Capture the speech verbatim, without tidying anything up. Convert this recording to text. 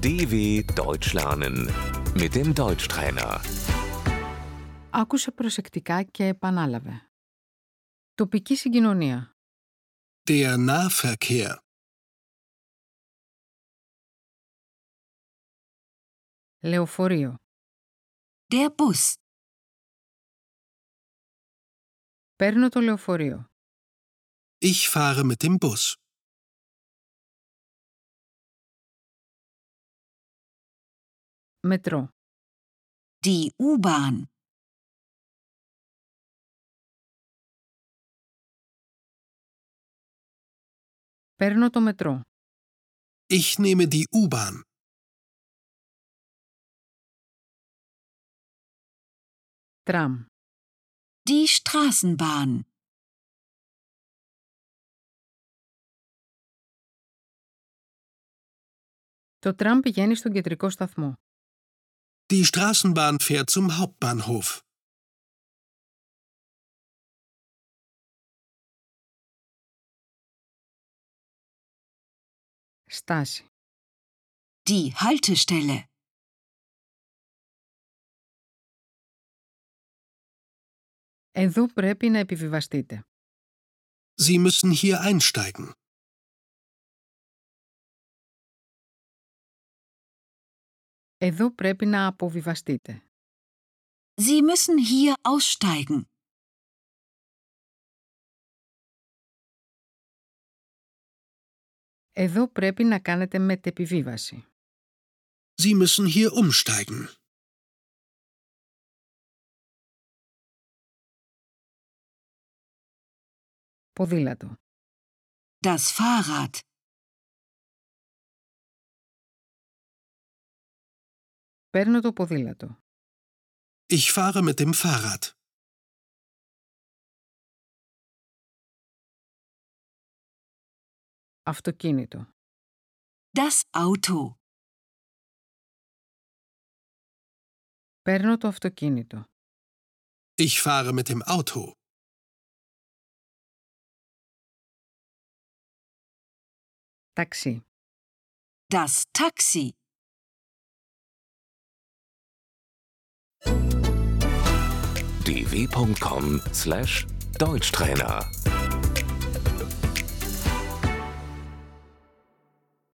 D W Deutsch lernen mit dem Deutschtrainer. Άκουσε προσεκτικά και επανάλαβε. Τοπική συγκοινωνία. Der Nahverkehr. Λεωφορείο. Der Bus. Παίρνω το λεωφορείο. Ich fahre mit dem Bus. Μετρό. Die U-Bahn. Παίρνω το μετρό. Ich nehme die U-Bahn. Τραμ. Die Straßenbahn. Το τραμ πηγαίνει στον κεντρικό σταθμό. Die Straßenbahn fährt zum Hauptbahnhof. Στάση. Die Haltestelle. Εδώ πρέπει να επιβιβαστείτε. Sie müssen hier einsteigen. Εδώ πρέπει να αποβιβαστείτε. Sie müssen hier aussteigen. Εδώ πρέπει να κάνετε μετεπιβίβαση. Sie müssen hier umsteigen. Ποδήλατο. Das Fahrrad. Παίρνω το ποδήλατο. Ich fahre mit dem Fahrrad. Αυτοκίνητο. Das Auto. Παίρνω το αυτοκίνητο. Ich fahre mit dem Auto. Ταξί. Das Taxi. d w punkt com slash Deutschtrainer